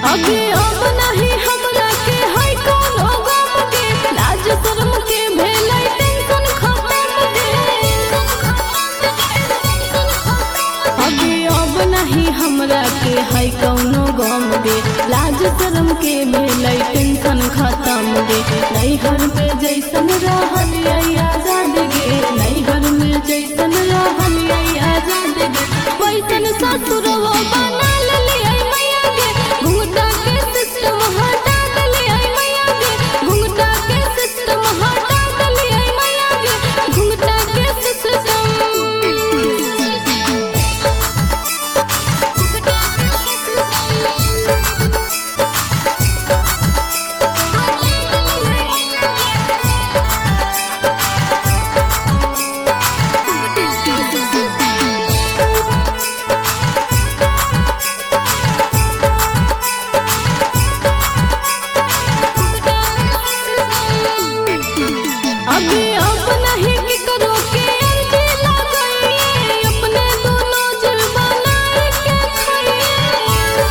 अभी अब नहीं हमरा के है कोनो गम के, लाज शर्म के भेलै टेंशन खत्म गे। अभी अब नहीं हमरा के है कोनो गम गे, लाज शर्म के भेलै टेंशन खत्म गे। नैहर में जैसन रहलियै आजाद गे, नैहर में जैसन रहलियै आजाद गे, वैसन ससुरवा बना लेलियै मैया गे। घुंघटा के सिस्टम हटा देलियै मैया गे, घुंघटा के सिस्टम हटा देलियै मैया गे, घुंघटा के सिस्टम। अभी अब नहीं कि करो के अर्जी लगाइए, अपने दोनों दिल बनाए के खाइए।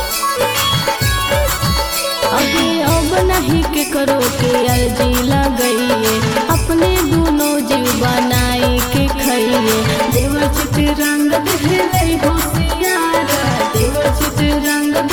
अभी अब नहीं कि करो के अर्जी लगाइए, अपने दोनों जीव बनाए के खाइए। देवर चित रंग देलै होशियार, देवर चित रंग